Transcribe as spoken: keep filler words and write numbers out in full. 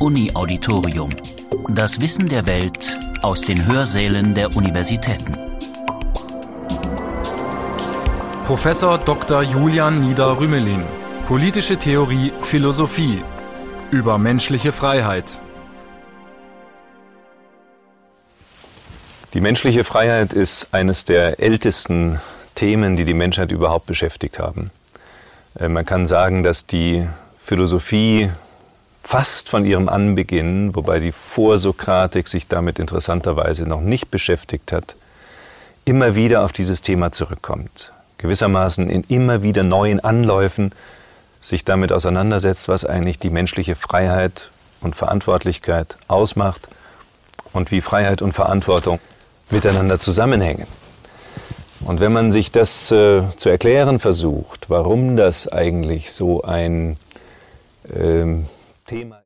Uni-Auditorium. Das Wissen der Welt aus den Hörsälen der Universitäten. Professor Doktor Julian Nieder-Rümelin. Politische Theorie, Philosophie. Über menschliche Freiheit. Die menschliche Freiheit ist eines der ältesten Themen, die die Menschheit überhaupt beschäftigt haben. Man kann sagen, dass die Philosophie fast von ihrem Anbeginn, wobei die Vorsokratik sich damit interessanterweise noch nicht beschäftigt hat, immer wieder auf dieses Thema zurückkommt. Gewissermaßen in immer wieder neuen Anläufen sich damit auseinandersetzt, was eigentlich die menschliche Freiheit und Verantwortlichkeit ausmacht und wie Freiheit und Verantwortung miteinander zusammenhängen. Und wenn man sich das äh, zu erklären versucht, warum das eigentlich so ein ähm, Thema